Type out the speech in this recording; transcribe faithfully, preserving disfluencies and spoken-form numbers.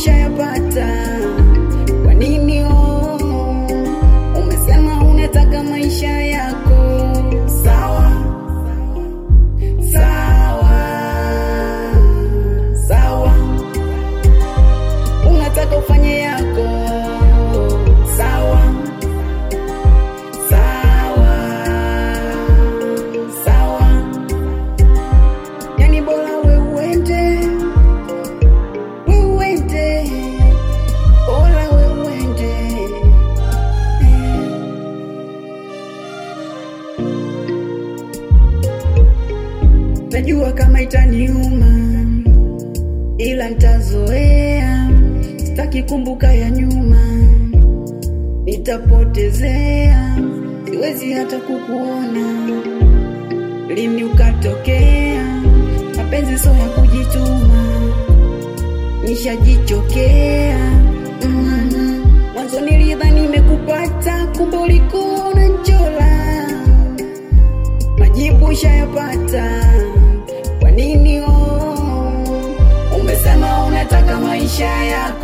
ushayapata. Kwa nini oh, umesema unataka maisha yako? Sawa, sawa, sawa, unataka ufanye yako. Sawa, sawa, sawa, yani bora we uende, we uende, bora we uende. Najua kama itaniuma, ila nitazoea. Sitaki kumbuka ya nyuma, nitapotezea. Siwezi hata kukuona, lini ukatokea. Mapenzi sio ya kujituma, nishajichokea. mm-hmm. Mwanzo nilidhani nimekupata, kumbe ulikuwa unanichola. Majibu ushayapata. Kwa nini oh, umesema unataka maisha yako?